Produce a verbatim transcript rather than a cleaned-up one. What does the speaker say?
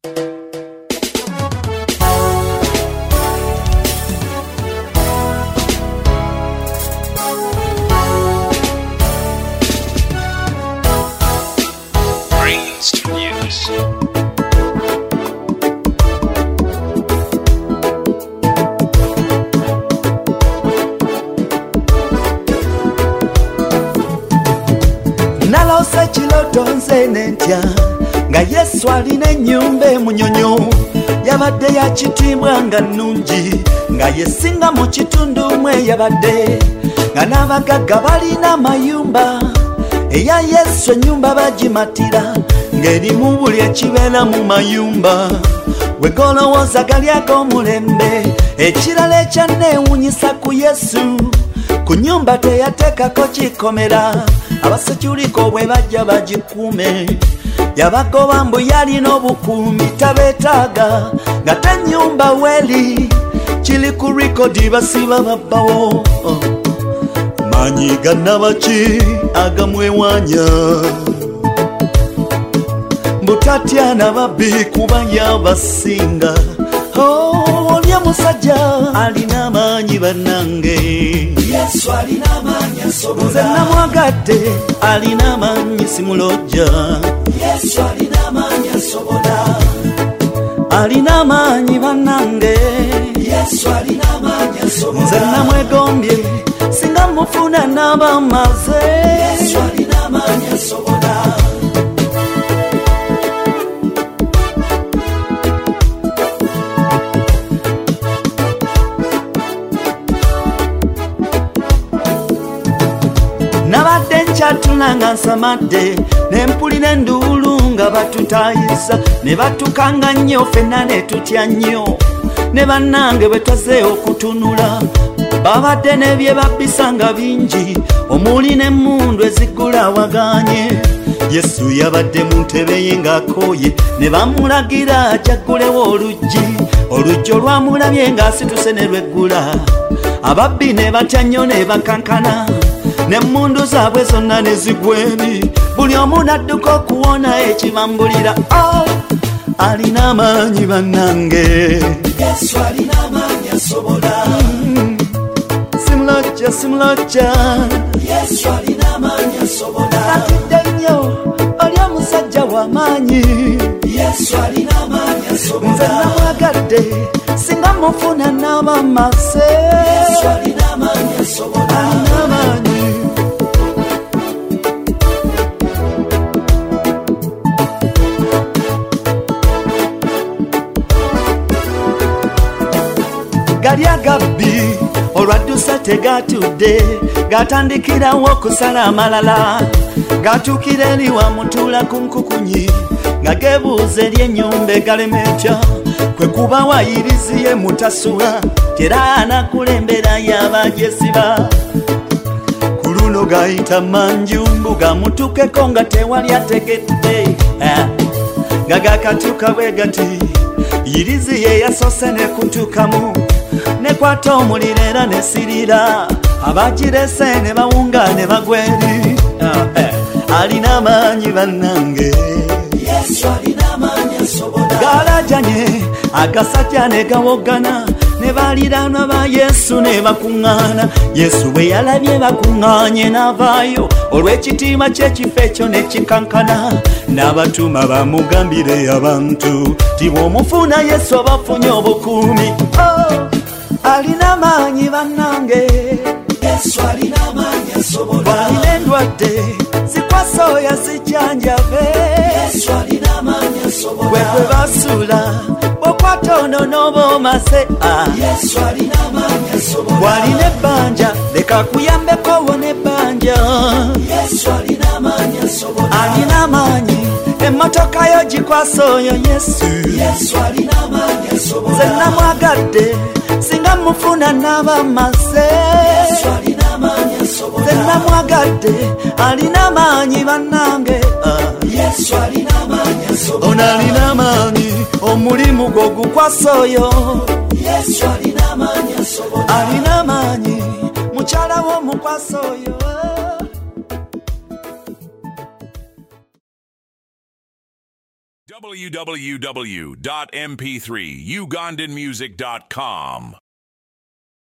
Nalose chiloto nze nentya nga Yesu alina ennyumba emunyonyo yabadde ya kitiibwa nga nnungi nga yesinga mu kitundu mwe yabadde nga n'abagagga balina amayumba eya Yesu ennyumba bagimatira ng'erimu buli ekibeera mu mayumba bwe golowooza gali ag'omulembe ekirala ekyanneewuunyisa ku Yesu ku nnyumba teyateekako kikomera abasekyuliko bwe bajja bagikuume yabagoba mbu yalina obukuumi tabeetaaga nga tennyumba weli kiri ku rikodi basiba babbawo manyi gannabaki agamwewanya mbu tatya nababbi kuba yabasinga olya musajja alina amaanyi bannange Yesu alina amaanyi asobola nze namwagadde alina amaanyi simulojja Yesu alina amaanyi asobola alina amaanyi bannange Yesu alina amaanyi asobola nze namwegombye singa mufuna n'abamaze Yesu alina amaanyi asobola nabadde nkyatulanga nsamadde nempulira enduulu nga batutaayisa ne batukanga nnyo ffenna ne tutya nnyo ne bannange bwe twaze okutunula babadde n'ebye babbisanga bingi omuli n'emmundu ezigula waganye Yesu yabadde mu ntebe ye ng'akooye ne bamulagira ajaggulewo oluggi oluggi olwamulabye ng'asituse ne lweggula ababbi ne batya nnyo ne bakankana n'emmundu zaabwe zonna ne zigwa eri buli omu n'adduka okuwona ekibambulira oh, alina amaanyi bannange Yesu alina amaanyi asobola mm, simulojja simulojja Yesu alina amaanyi asobola atidde nnyo oli omusajja w'amaanyi Yesu alina amaanyi asobola nze namwagadde singa mufuna n'abamase Yesu alina amaanyi asobola alina amaanyi gali agabbi olwaddusa tegatudde gatandikirawo okusala amalala gatuukira eri wamutuula ku nkukunyi nga geebuuza eri ennyumba egalema etya kwe kuba wayiriziye mutasula tera anakulembera y'abajesiba ku luno gayita manjumbu gamutukeko nga tewali ategedde nga gakatuuka bwe gati yiriziye yasoose ne kutuukamu nekwata omuliro era nesirira abagirese ne bawunga ne bagweri alina amaanyi bannange Yesu alina amaanyi asobola galajanye agasajja ne gawogana ne baliranwa ba Yesu ne bakuŋŋaana Yesu bwe yalabye bakuŋŋaanye n'avaayo olw'ekitiibwa ky'ekifo ekyo ne kikankana n'abatuma bamugambire abantu ti bw'omufuna Yesu abafunye obukuumi oh, alina amaanyi bannange Yesu alina amaanyi asobola walina endwadde zikwasa oyo zijjanjabe Yesu alina amaanyi asobola gwe gwe basuula bw'okwata ono n'oba omase Yesu alina amaanyi asobola walina ebbanja leka kuyambeko wona ebbanja Yesu alina amaanyi asobola alina amaanyi emmotoka yo gikwasa oyo Yesu Yesu alina amaanyi asobola nze namwagadde singa mufuna n'abamase Yesu alina amaanyi asobola nze namwagadde alina amaanyi bannange Yesu alina amaanyi asobola ono alina amaanyi omulimu gwo gukwasa oyo Yesu alina amaanyi asobola alina amaanyi mukyala w'omukwasa oyo w w w dot m p three ugandan music dot com